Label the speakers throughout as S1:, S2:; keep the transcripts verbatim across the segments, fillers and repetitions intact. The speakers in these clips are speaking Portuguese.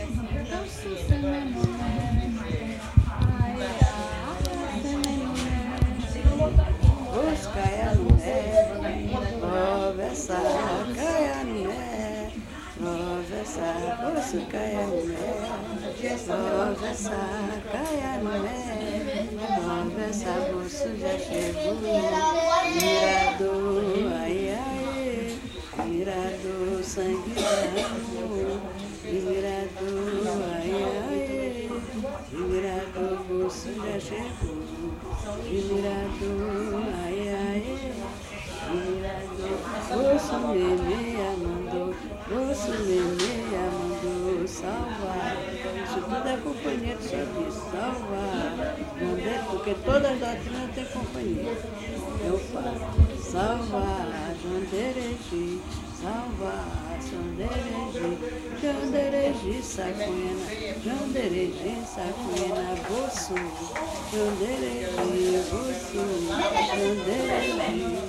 S1: Já chegou, mirador, ai, ai, mirador, sangue d'amor, mirador, ai, ai, mirador, você já chegou, mirador, ai, ai, mirador, você me mandou, você me mandou salvar, isso tudo é companhia de serviço, salvar, porque todas as doutrinas têm companhia. Eu falo, salvar, Jandereji, salvar, Jandereji, Jandereji, Sacuena, Jandereji, Sacuena, Boçu, Jandereji, Boçu, Jandereji.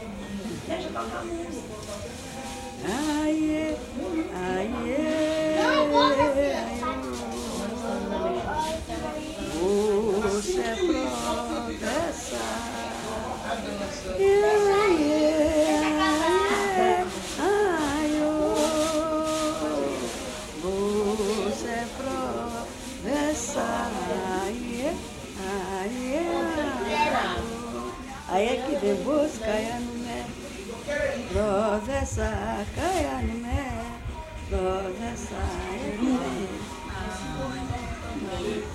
S1: Aie, aie, você é progressa. Yeah, yeah, ai, oh, você é progressa. Yeah, yeah, aí é que vem busca, caia no mé. Progressa, caia no mé. Progressa, é